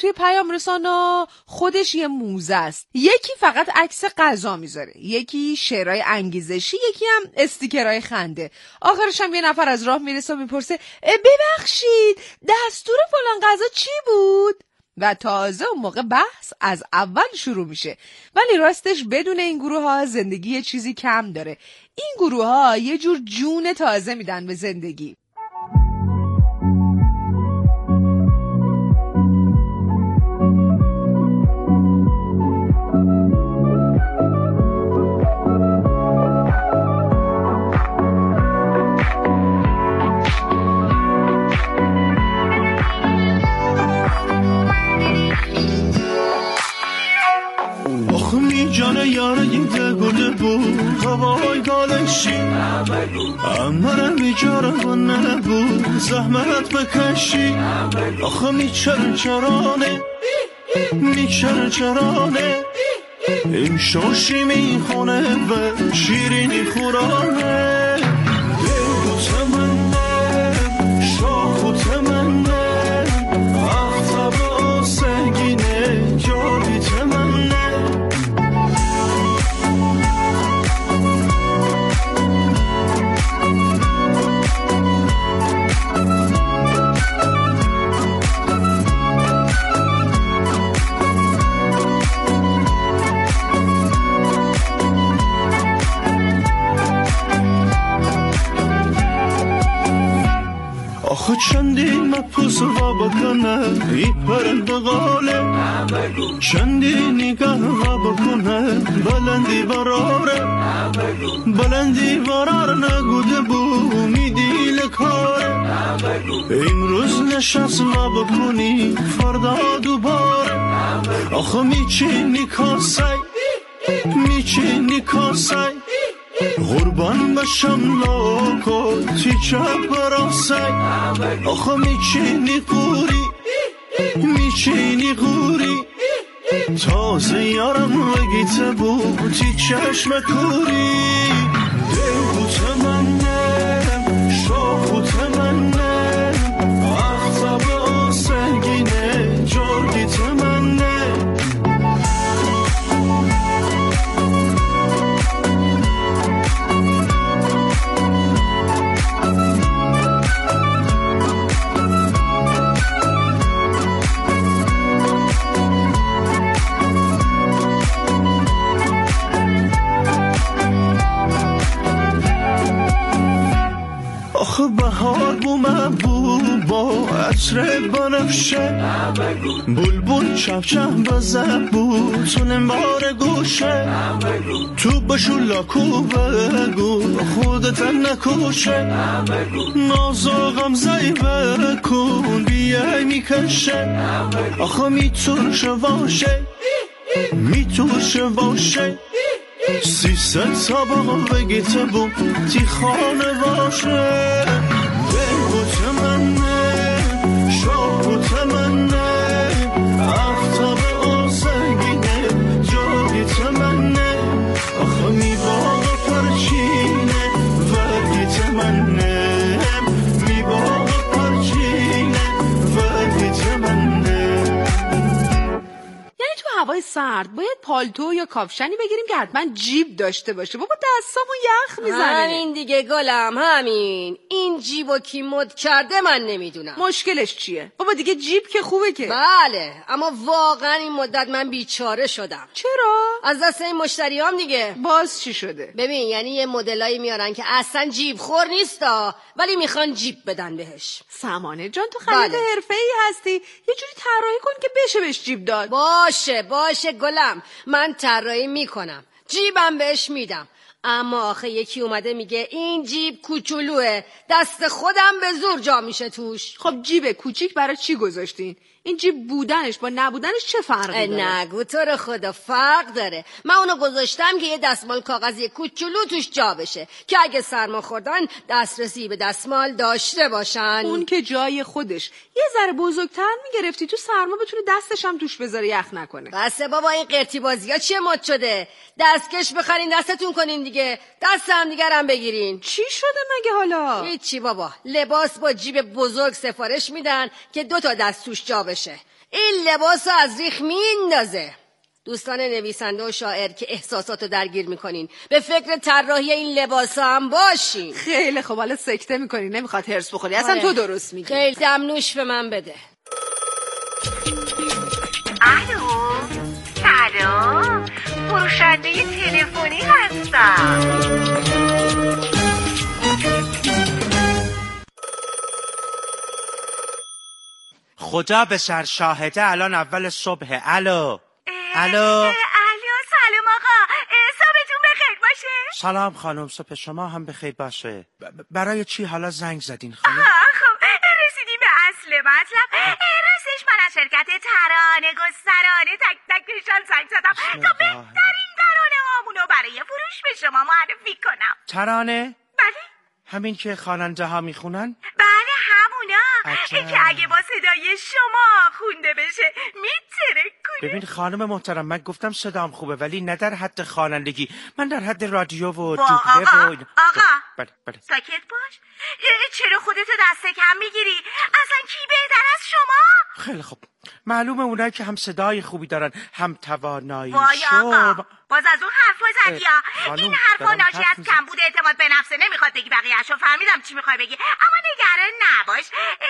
توی پیام رسانا خودش یه موزه است. یکی فقط عکس غذا میذاره، یکی شعرهای انگیزشی، یکی هم استیکرهای خنده. آخرش هم یه نفر از راه میرسه و میپرسه ببخشید دستور فلان غذا چی بود؟ و تازه اون موقع بحث از اول شروع میشه. ولی راستش بدون این گروه ها زندگی یه چیزی کم داره. این گروه ها یه جور جون تازه میدن به زندگی. هوای گالشی امرم بیچاره نبود زحمت بکشی آخه میچرچرانه این شاشی میخونه و شیرینی خورانه دل و تمنه شاخ و تمنه اختب آسگینه جایی تمنه آخه چندین مپوس و بکنه ای پرنده غاله چندین نگاه و بکنه بلندی براره نگوده بو میدیل کاره امروز نشست و بکنی فردا دوباره آخه میچینی کاسای قربان بشم لاکو تی چپ براسای آخه میچینی قوری تازه یارم وگیته بود تی چشم کوری دل و تمنه شاخ و تمنه اختب آسگینه جرگی تمنه بهار بو محبوبا عطر بنفشه بلبل چپ چپ بزه بود تو نمار گوشه تو بشو لاکو بگو خودت نکوشه نازا غمزه بکن بیای میکشه آخه میتورشه باشه 300 طبق بگیته بود تی خانه باشه دل و تمنه شاق و تمنه اختب آسگینه جایی تمنه آخه میباغ پرچینه ولی تمنه میباغ پرچینه ولی تمنه. یعنی تو هوای سرد باید پالتو یا کاپشنی بگیریم که حتما جیب داشته باشه. بابا دستامون یخ میزنه. همین دیگه گلم، همین. این جیبو کی مد کرده من نمیدونم. مشکلش چیه؟ بابا دیگه جیب که خوبه که. بله، اما واقعا این مدت من بیچاره شدم. چرا؟ از دست این مشتریام دیگه. باز چی شده؟ ببین، یعنی یه مدلایی میارن که اصلا جیب خور نیستا، ولی میخوان جیب بدن بهش. سمانه جان، تو خرید حرفه‌ای هستی، یه جوری طراحی کن که بشه بهش جیب داد. باشه گلم، من طراحی میکنم، جیبم بهش میدم. اما آخه یکی اومده میگه این جیب کوچولوه، دست خودم به زور جا میشه توش. خب جیب کوچیک برای چی گذاشتین؟ این جیب بودنش با نبودنش چه فرقی داره؟ نگو تو رو خدا، فرق داره. من اونو گذاشتم که یه دستمال کاغذی کوچولو توش جا بشه که اگه سرما خوردن دسترسی به دستمال داشته باشن. اون که جای خودش، یه ذره بزرگتر میگرفتی تو سرما بتونه دستش هم توش بذاره یخ نکنه. بسه بابا، این قرتی بازی‌ها چیه مد شده؟ دستکش بخرین دستتون کنین دیگه، دست هم دیگرم بگیرین. چی شده مگه حالا؟ هیچی بابا، لباس با جیب بزرگ سفارش میدن که 2 تا دست توش جا بشه. این لباسو از ریخ میندازه. دوستان نویسنده و شاعر که احساساتو درگیر میکنین، به فکر طراحی این لباسا هم باشین. خیلی خب، حالا سکته میکنی، نمیخواد هرس بخوری. اصلا تو درست میگی. خیلی دمنوش به من بده. الو، سلام، فروشنده تلفنی هستم. خدا به سر شاهده، الان اول صبح. الو. سلام آقا، صبحتون بخیر باشه. سلام خانم، صبح شما هم بخیر باشه. برای چی حالا زنگ زدین خانم؟ خب رسیدیم به اصل مطلب. راستش من از شرکت ترانه گسترانه تک تک پیشان زنگ زدم تا بهترین ترانه هامونو برای فروش به شما معرفی کنم. ترانه؟ بله. همین که خواننده ها میخونن؟ بله همونا عجب. که اگه با صدای شما خونده بشه میترکونه. ببین خانم محترم، من گفتم صدام خوبه ولی نه در حد خوانندگی، من در حد رادیو و دوبله و آقا بله. ساکت باش. چرا خودتو دست کم میگیری؟ اصلا کی بهتر از شما؟ خیلی خوب، معلومه اونایی که هم صدای خوبی دارن هم توانایی. وای آقا، باز از اون حرفا زدی ها. این حرفا ناشی از کمبود اعتماد به نفسه. نمیخواد بگی بقیه‌اشو، فهمیدم چی میخوای بگی، اما نگران نباش،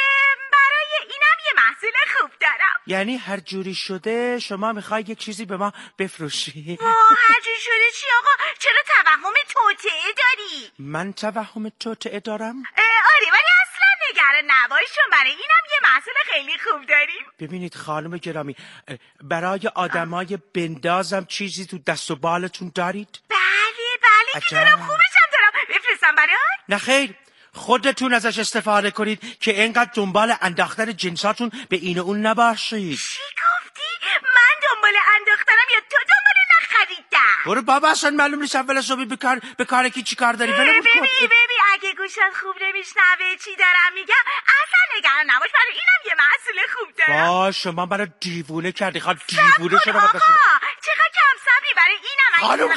برای اینم یه محصول خوب دارم. یعنی هر جوری شده شما میخوای یک چیزی به ما بفروشی؟ هر جوری شده چی آقا؟ چرا توهم توطئه داری؟ من توهم توطئه دارم؟ آره، ولی اصلا نگران نباش، چون برای اینم یه محصول خیلی خوب داریم. ببینید خانم گرامی، برای آدمای بندازم چیزی تو دست و بالتون دارید؟ بله که دارم، خوبشم دارم. بفرستم برای؟ نه خیر، خودتون ازش استفاده کنید که اینقدر دنبال انداختن جنساتون به این و اون نباشید. چی گفتی؟ من دنبال انداختنم یا تو دنبال نخریدم؟ برو بابا، اصلا معلوم نیست اول صبحی به کار کی چی کار داری. ببین اگه گوشت خوب نمیشنوه چی دارم میگم، اصلا نگران نباش، برای اینم یه محصول خوب دارم. شما منو دیوونه کردی. دیوونه شدم. آقا چقدر کم صبری، برای اینم. خانم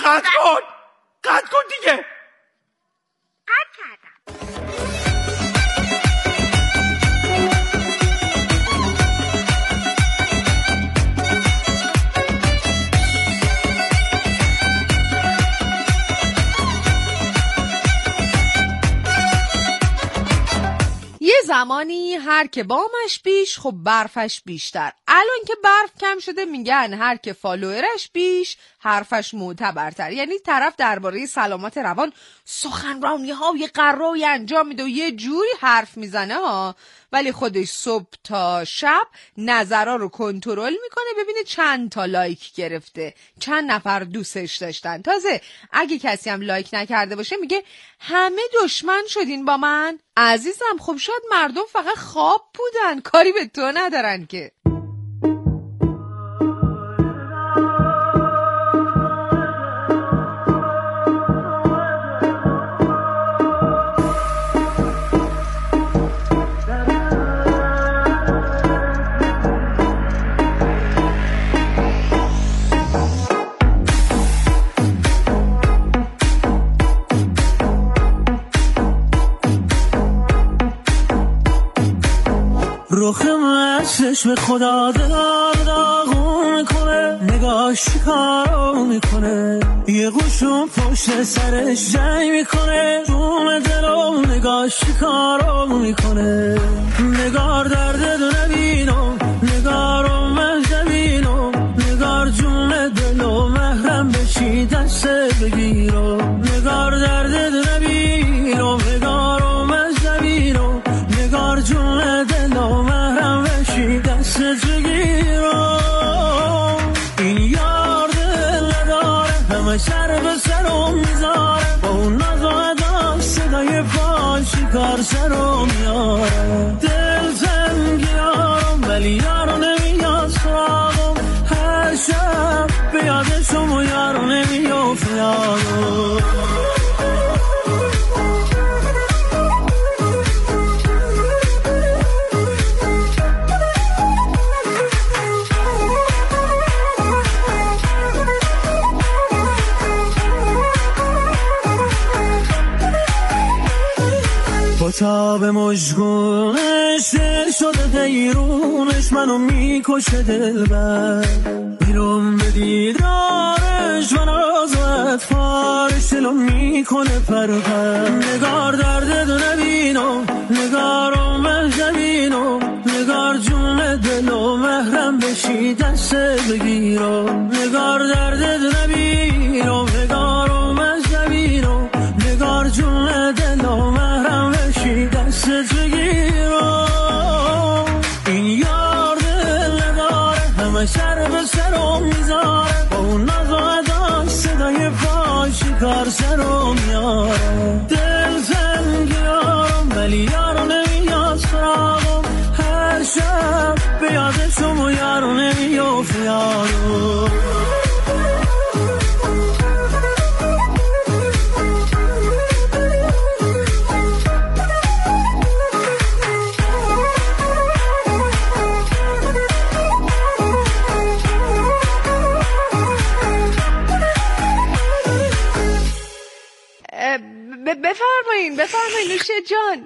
قطع کن دیگه. قطع کردم. یه زمانی هر که بامش بیش، خب برفش بیشتر. الان که برف کم شده میگن هر که فالوورش بیش، حرفش معتبرتر. یعنی طرف درباره سلامت روان سخنرانی های قرایی انجام میده و یه جوری حرف میزنه ها، ولی خودش صبح تا شب نظرها رو کنترل میکنه ببینه چند تا لایک گرفته، چند نفر دوستش داشتن. تازه اگه کسی هم لایک نکرده باشه میگه همه دشمن شدین با من. عزیزم، خب شاید مردم فقط خواب بودن، کاری به تو ندارن که. رخ مسش به خدا داغون میکنه، نگاش کارو میکنه، یه قوشون پشت سرش جنگ میکنه، جون دلو نگاش کارو میکنه. نگار درد دو نبینم، نگارو مهدبینم، نگار جون دلو محرم بشی دست بگیرم. نگار درد دو نبینم، نگارو مهدبینم، نگار جون دلو محرم بشی دست بگیرم. این یار دل نداره، همه سر به سرم میذاره، با اون ناز و ادا صدای پاچی کار سرم میاره. دل تنگی یارم ولی یارو نمیاد سراغم، هر شب به یادشم و یارو نمیافت یارم. با تاب مشگونش دل شده حیرونش منو میکشه دلبر میرم به دیدارش من آزاد فارش دلو میکنه پرپر نگار درد نبینم نگارم مهجبینم نگار جون دلو محرم بشی دست بگیرم نگار درد نبینم نگارم مهجبینم نگار جون دلو محرم بشی دست بگیرم این یار دل نداره همه سر به سرم میذاره با اون نزاده صدای پاشی کار سرم میاره دل زنگ یارم ولی یارو نمیاد سراغم هر شب به یادشم و یارو نمیافت یارو بفرمایین نوشه جان.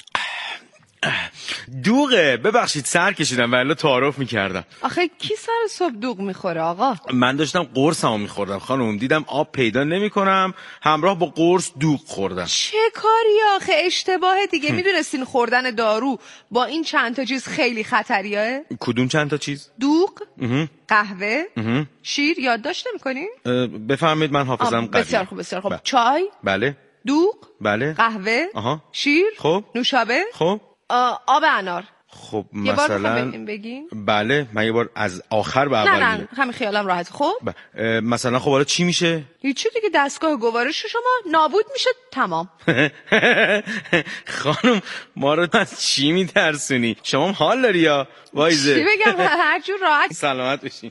دوغه، ببخشید سر کشیدم ولی تعارف میکردم. آخه کی سر صبح دوغ میخوره آقا؟ من داشتم قرصمو میخوردم خانم، دیدم آب پیدا نمیکنم همراه با قرص دوغ خوردم. چه کاری آخه؟ اشتباه دیگه. میدونستین خوردن دارو با این چند تا چیز خیلی خطریه؟ کدوم چند تا چیز؟ دوغ، قهوه، شیر. یادداشت نمی‌کنین؟ بفرمایید من حافظم قویه. بسیار خوب بسیار خوب. چای؟ بله. دوغ؟ بله. قهوه؟ شیر؟ خب. نوشابه؟ خب. آب انار. خب یه مثلا بار بگین؟ بله من یه بار از آخر به اول نه همین خیالم راحت. خب مثلا خب حالا چی میشه؟ هیچی دیگه، دستگاه گوارش شما نابود میشه تمام. خانم ما رو از چی میترسونی؟ شما حال داری یا وایزه؟ چی بگم هر جور راحت. سلامت بشین.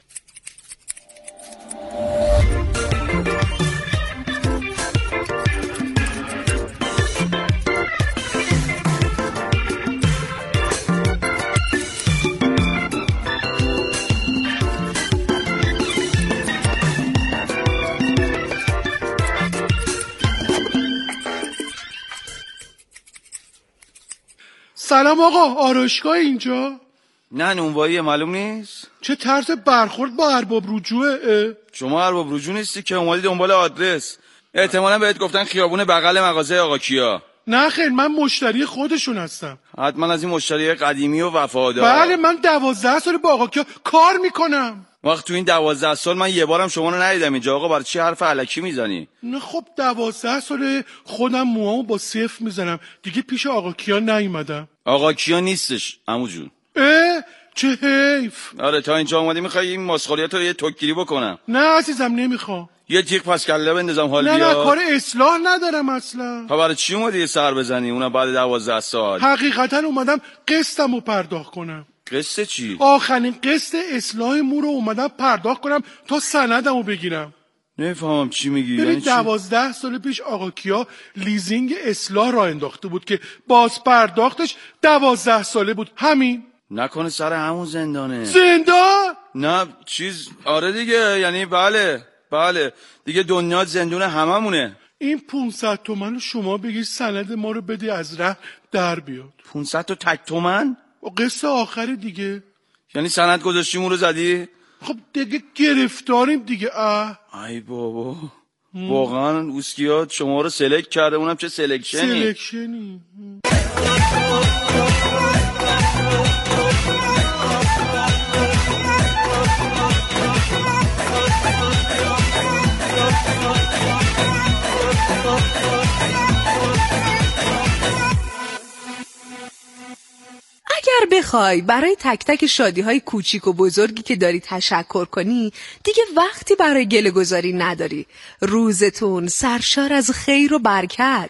سلام آقا، آرایشگاه اینجا؟ نه نونوایی معلوم نیست. چه طرز برخورد با ارباب رجوعه؟ شما ارباب رجوع نیستی که اومدی دنبال آدرس. احتمالاً بهت گفتن خیابون بغل مغازه آقا کیا. نه خیر، من مشتری خودشون هستم. حتما از این مشتری قدیمی و وفادار. بله من 12 سال با آقا کیا کار میکنم. وقت تو این 12 سال من یه بارم شما رو ندیدم اینجا. آقا برای چی حرف الکی میزنی؟ نه خب 12 سال خودم موامو با صفر میزنم دیگه، پیش آقا کیا نیومدم. آقا کیا نیستش عمو جون. چه حیف. آره تا اینجا اومدی میخوای این مسخریات رو یه توکیری بکنم. نه عزیزم نمیخوام. یه تیغ پس کله بندازم حال نه بیاد. نه کار اصلاح ندارم اصلا. تا برای چی اومدی یه سر بزنی اونم بعد 12 سال؟ حقیقتا اومدم قسطمو پرداخت کنم. قسط چی؟ آخرین قسط اصلاح مو رو اومدم پرداخت کنم تا سندمو بگیرم. نفهمم چی میگی. یعنی 12 سال پیش آقا کیا لیزینگ اصلاح را انداخته بود که باز پرداختش 12 ساله بود. همین. نکنه سر همون زندانه. زندان؟ نه چیز آره دیگه، یعنی بله دیگه دنیا زندون هممونه. این 500 تومن رو شما بگیر سند ما رو بدی از ره در بیاد. 500 تا تک تومن؟ و قصه آخر دیگه. یعنی سند گذاشتیم اون رو زدی؟ خب دیگه گرفتاریم دیگه. ای بابا واقعا اوسکیات شما رو سلکت کرده، اونم چه سلکشنی. اگر بخوای برای تک تک شادی‌های کوچیک و بزرگی که داری تشکر کنی، دیگه وقتی برای گله گذاری نداری. روزتون سرشار از خیر و برکت.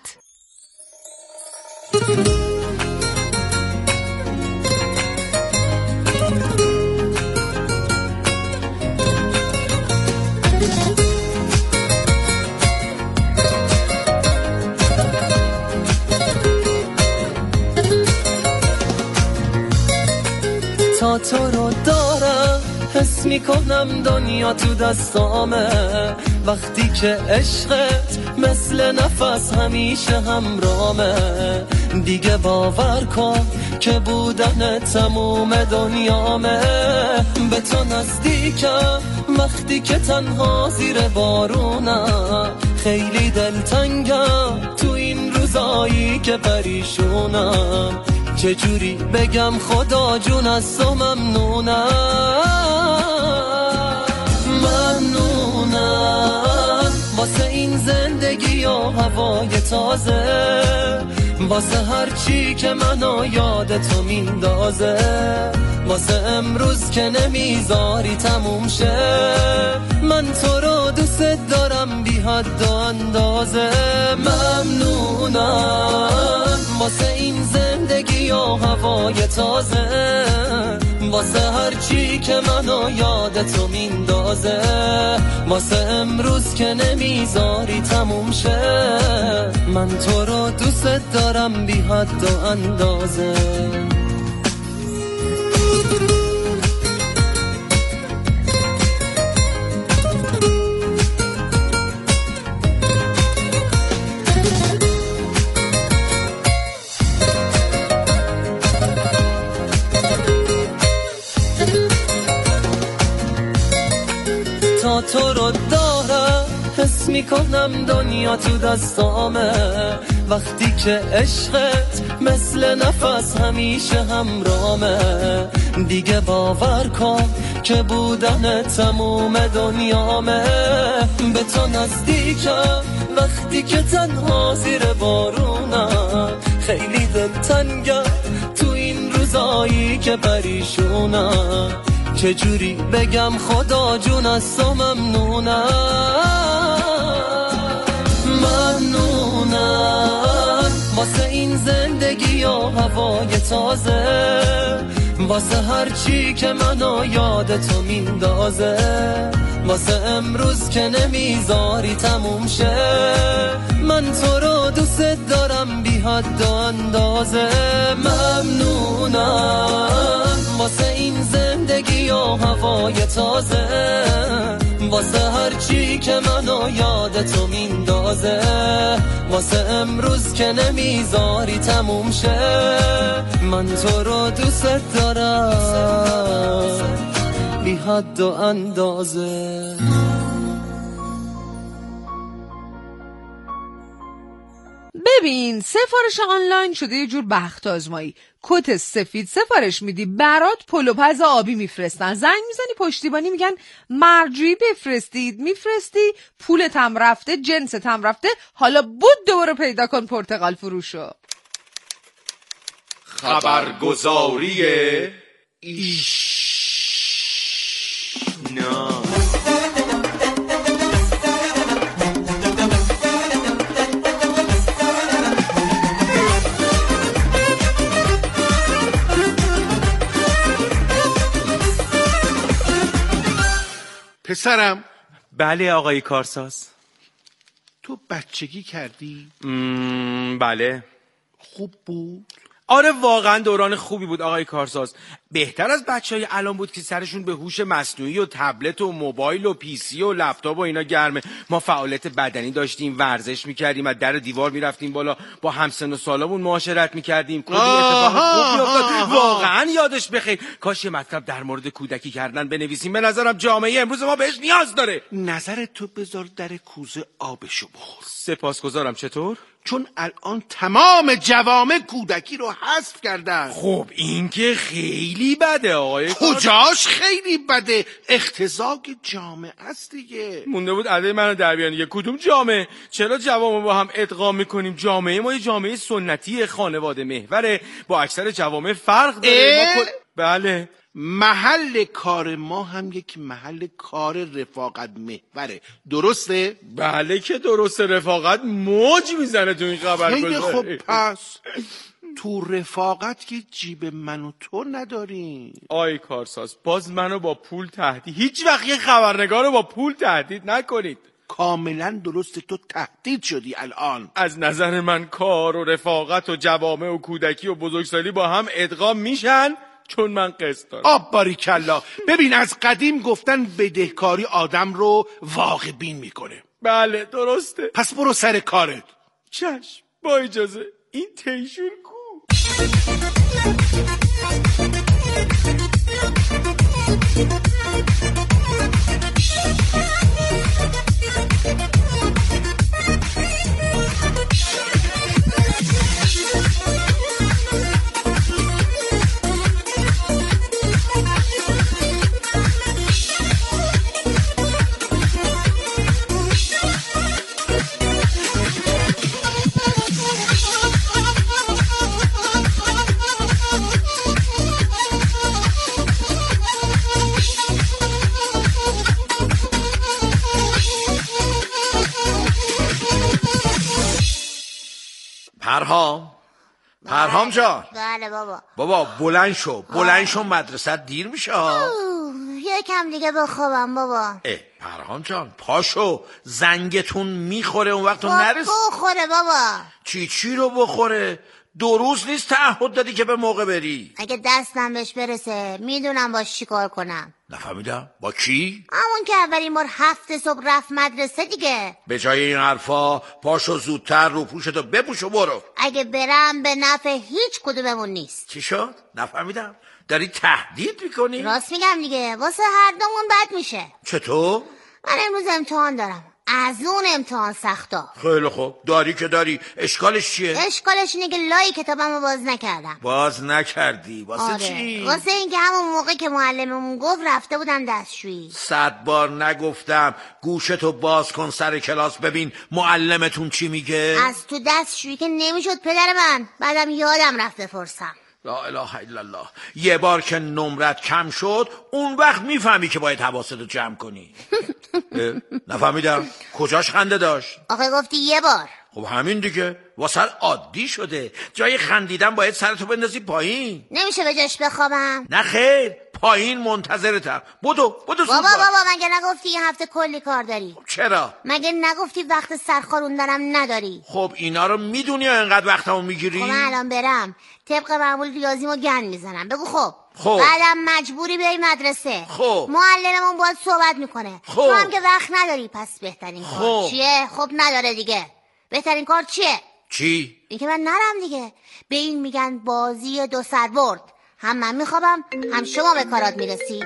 تا تو رو دارم حس میکنم دنیا تو دستامه، وقتی که عشقت مثل نفس همیشه همرامه. دیگه باور کن که بودن تموم دنیامه. به تو نزدیکم وقتی که تنها زیر بارونم. خیلی دلتنگم تو این روزایی که پریشونم. چجوری بگم خدا جون از تو ممنونم. ممنونم واسه این زندگی و هوای تازه. واسه هر چی که منو یاد تو میندازه. واسه امروز که نمیذاری تموم شه. من تو رو دوست دارم بی حد و اندازه. ممنونم واسه این زندگی و هوای تازه. واسه هر چی که منو یاد تو میندازه. واسه امروز که نمیذاری تموم شه. من تو رو دوست دارم بی حد و اندازه. تا تو رو دارم حس میکنم دنیا تو دستامه. وقتی که عشقت مثل نفس همیشه همرامه. دیگه باور کن که بودن تموم دنیامه. به تو نزدیکم وقتی که تنها زیر بارونم. خیلی دلتنگم تو این روزایی که پریشونم. چجوری بگم خدا جون از تو ممنونم. ممنونم واسه این زندگی و هوای تازه. واسه هر چی که منو یاد تو میندازه. واسه امروز که نمیذاری تموم شه. من تو رو دوست دارم بی حد و اندازه. ممنونم واسه این زندگی و هوای تازه. واسه هر چی که منو یاد تو میندازه. واسه امروز که نمیذاری تموم شه. من تو رو دوست دارم بی حد و اندازه. ببین سفارش آنلاین شده یه جور بخت آزمایی. کت سفید سفارش میدی برات پلوپز آبی میفرستن. زنگ میزنی پشتیبانی میگن مرجوعی بفرستید. میفرستی پولت هم رفته جنست هم رفته. حالا بود دوباره پیدا کن پرتقال فروشو. خبرگزاری نه. پسرم. بله آقای کارساز. تو بچگی کردی؟ بله. خوب بود؟ آره واقعا دوران خوبی بود آقای کارساز. بهتر از بچهای الان بود که سرشون به هوش مصنوعی و تبلت و موبایل و پیسی و لپتاپ و اینا گرمه. ما فعالیت بدنی داشتیم، ورزش میکردیم، از در دیوار میرفتیم بالا، با همسن و سالامون معاشرت میکردیم. کلی اتفاق خوبی افتاد. واقعا یادش بخیر. کاش یه مطلب در مورد کودکی کردن بنویسیم. به نظرم جامعه امروز ما بهش نیاز داره. نظر تو بذار در کوزه آبشو بخور. سپاسگزارم. چطور؟ چون الان تمام جوامع کودکی رو حذف کردن. خب این که خیلی بده آقای کجاش خیلی بده؟ اختزاق جامعه است دیگه. مونده بود عده منو در بیان دیگه. کدوم جامعه؟ چرا جوامع با هم ادغام میکنیم؟ جامعه ما یه جامعه سنتی خانواده محوره، با اکثر جوامع فرق داره. بله. محل کار ما هم یک محل کار رفاقت محوره. درسته؟ بله که درسته. رفاقت موج میزنه تو این خبرگزاری. خیلی خوب. پس تو رفاقت که جیب من و تو نداریم. آی کارساز باز منو با پول تهدید. هیچ وقت یه خبرنگار رو با پول تهدید نکنید. کاملا درسته. تو تهدید شدی الان. از نظر من کار و رفاقت و جوامع و کودکی و بزرگسالی با هم ادغام میشن چون من قسط دارم. آب باریکلا. ببین از قدیم گفتن بدهکاری آدم رو واقع بین میکنه. بله درسته. پس برو سر کارت. چشم. با اجازه. این تیشون کو؟ پرهام جان. بله بابا. بابا بلند شو مدرسه دیر میشه. یکم دیگه بخوابم بابا. پرهام جان پاشو، زنگتون میخوره اون وقت تو نرس. بخوره بابا. چی رو بخوره؟ 2 روز نیست تعهد دادی که به موقع بری. اگه دستم بهش برسه میدونم باش چی کار کنم. نفهمیدم. با کی؟ همون که اولین بار 7 صبح رفت مدرسه دیگه. به جای این حرفا پاشو زودتر رو پوشتو بپوش و برو. اگه برم به نفع هیچ کدوممون نیست. چی شد؟ نفهمیدم. داری تهدید میکنی؟ راست میگم دیگه، واسه هر دومون بد میشه. چطور؟ من امروز امتحان دارم، از اون امتحان سختا. خیلی خوب، داری که داری. اشکالش چیه؟ اشکالش اینه که لای کتابمو باز نکردم. باز نکردی؟ واسه چی؟ واسه اینکه همون موقع که معلممون گفت رفته بودم دستشویی. 100 بار نگفتم گوشتو باز کن سر کلاس ببین معلمتون چی میگه؟ از تو دستشویی که نمیشد پدر من، بعدم یادم رفت بپرسم. لا اله الا الله. یه بار که نمرت کم شد اون وقت میفهمی که باید حواستو جمع کنی. نفهمیدم. کجاش خنده داشت؟ آخه گفتی یه بار. خب همین دیگه، واسه عادی شده. جای خندیدن باید سرتو بندازی پایین. نمیشه به جاش بخوابم؟ نه خیر، پایین منتظرتم. بدو بابا مگه نگفتی این هفته کلی کار داری؟ چرا؟ مگه نگفتی وقت سرخاروندنم نداری؟ خب اینا رو میدونی یا اینقدر وقتمو میگیری؟ خب من الان برم طبق معمول ریاضیمو گند میزنم. بگو خب. بعدم مجبوری بیای مدرسه. خب معلممون باید صحبت میکنه. خب تو هم که وقت نداری، پس بهترین کار چیه؟ خب نداره دیگه. بهترین کار چیه؟ چی؟ اینکه من نرم دیگه. به این میگن بازی 2 سربرد. هم من میخوابم هم شما به کارات میرسی.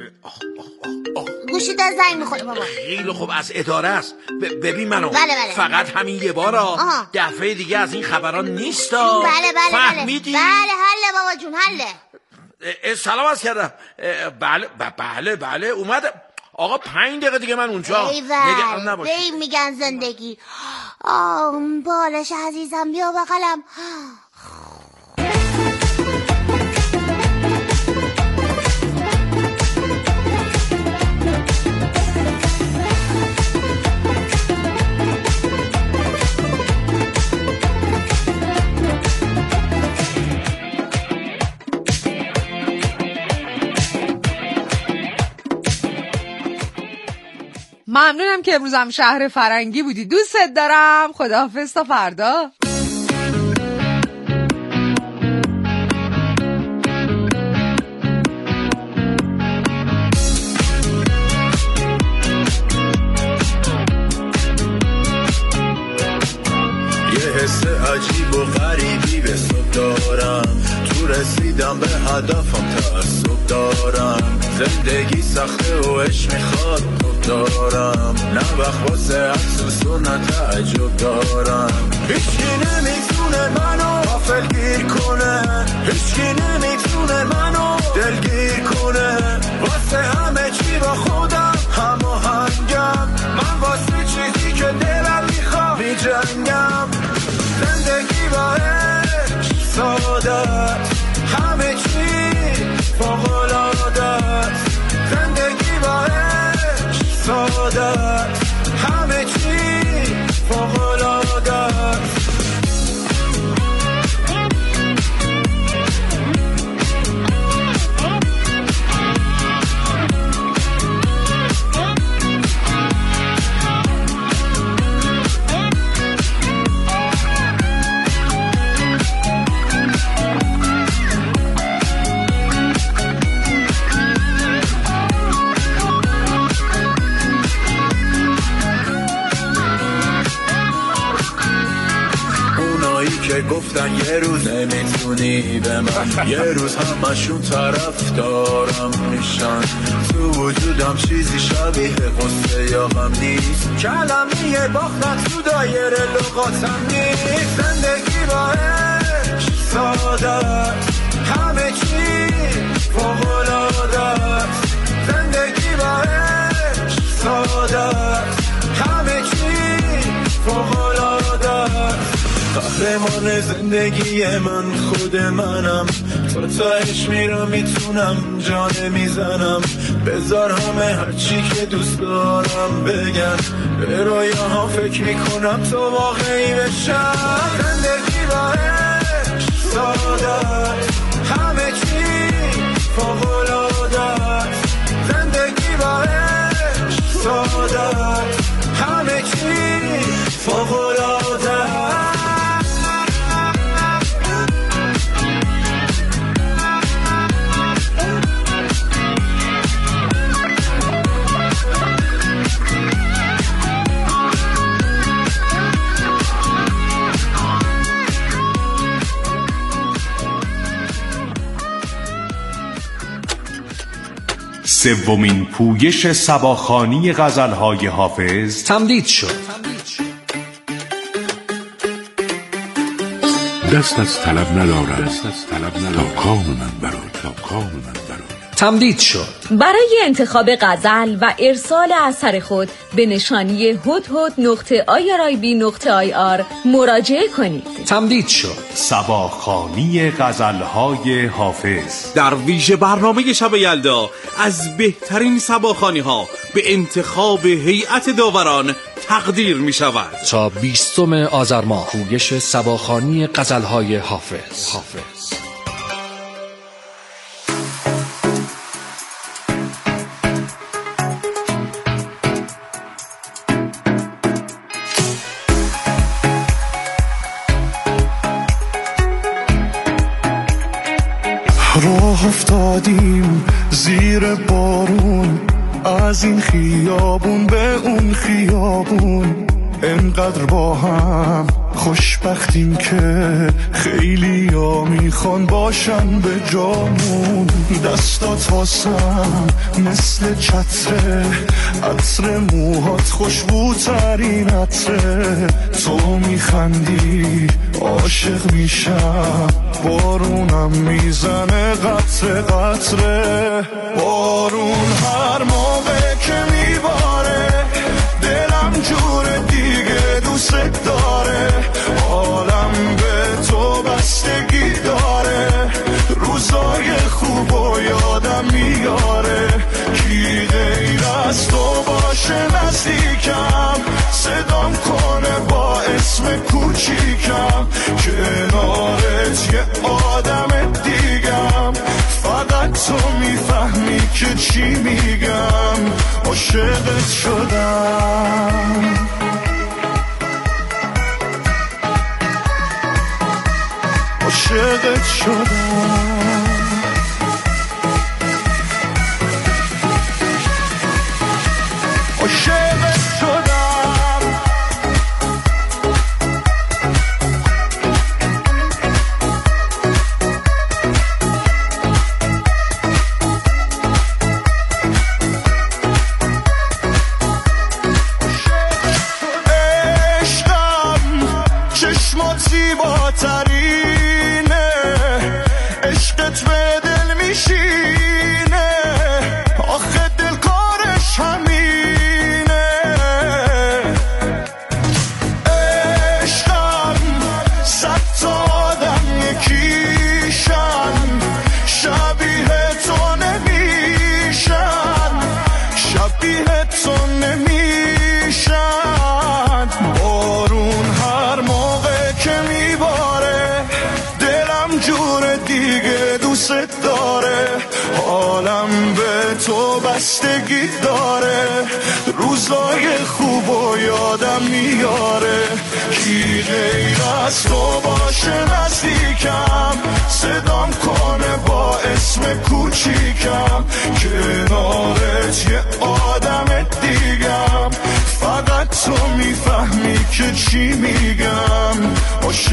گوشی در زنگ میخوره بابا. خیلی خوب، از اداره است. ببین منو. بله. فقط همین یه بارا. دفعه دیگه از این خبران نیستا. بله فهمیدی؟ بله حله بابا جون حله. سلام عرض کردم. بله اومدم. آقا 5 دقیقه دیگه من اونجا. نگران نباشی. به این میگن زندگی. بالش عزیزم بیا بغلم. ممنونم که امروزم شهر فرنگی بودی. دوستت دارم. خداحافظ تا فردا. یه حس عجیب و غریبی به صبح دارم، تو رسیدم به هدفم تعصب دارم، زندگی سخته و عشق میخواد خوب دارم، نه وقت واسه افسوس و نه تعجب دارم، هیچکی نمیتونه منو غافلگیر کنه، هیچکی نمیتونه منو دلگیر کنه، واسه همه چی با خودم هماهنگم، من واسه چیزی که دلم میخواد میجنگم، زندگی با عشق ساده است، همه چی فوق‌العاده است، زندگی با عشق ساده است، همه چی فوق‌العاده است. اونایی که گفتن یه روز نمیتونی به من، یه روز همشون طرف دارم میشن. تو وجودم چیزی شبیه قصه یا غم نیست، کلمه باختن تو دایره لغاتم نیست. زندگی با عشق ساده، همه چی فوق‌العاده. زندگی با عشق ساده، همه چی فوق‌العاده. قهرمان زندگی من خود منم، تا تاش میرم میتونم جان میزنم. بذار همه هرچی که دوست دارم بگن، به رویاها فکر میکنم تا واقعی بشم. زندگی با عشق ساده، همه چی فوق‌العاده. زندگی با عشق ساده، همه چی فوق‌العاده. سومین پویش صباخوانی غزل‌های حافظ تمدید شد. دست از طلب ندارم تا کام من برای تمدید شد. برای انتخاب غزل و ارسال اثر خود به نشانی hudhud.irib.ir مراجعه کنید. تمدید شد. صباخوانی غزل‌های حافظ در ویژه برنامه شب یلدا از بهترین صباخوانی‌ها به انتخاب هیئت داوران تقدیر می شود. تا 20 آذر ماه پویش صباخوانی غزل‌های حافظ. راه افتادیم زیر بارون، از این خیابون به اون خیابون. انقدر با هم خوشبختیم که خیلی ها میخوان باشن به جامون. دستات واسم مثل چتره، عطر موهات خوشبوترین عطره. تو میخندی عاشق میشم، بارونم میزنه قطره قطره. بارون هر موقع که میباره دلم جور دیگه دوست داره. عالم به تو بستگی داره، روزای خوب و یادم میاره. کی غیر از تو باشه نزدیکم، صدام کنه با اسم کوچیکم. کنارت یه آدم دیگم، فقط تو میفهمی که چی میگم. عاشقت شدم، عاشقت شدم، عاشقت شدم. چشمات زیباترینه، عشقت به دل میشینه. آخه دل کارش همینه. عشقم صد تا آدم یکیشن، شبیه تو نمیشن، شبیه تو نمیشن. بارون هر موقع که میباره دلم جور دیگه دوست داره. عالم به تو بستگی داره، روزای خوب و یادم میاره. کی غیر از تو باشه نزدیکم، صدام کنه با اسم کوچیکم. کنارت یه آدم دیگم، فقط تو میفهمی که چی میگم.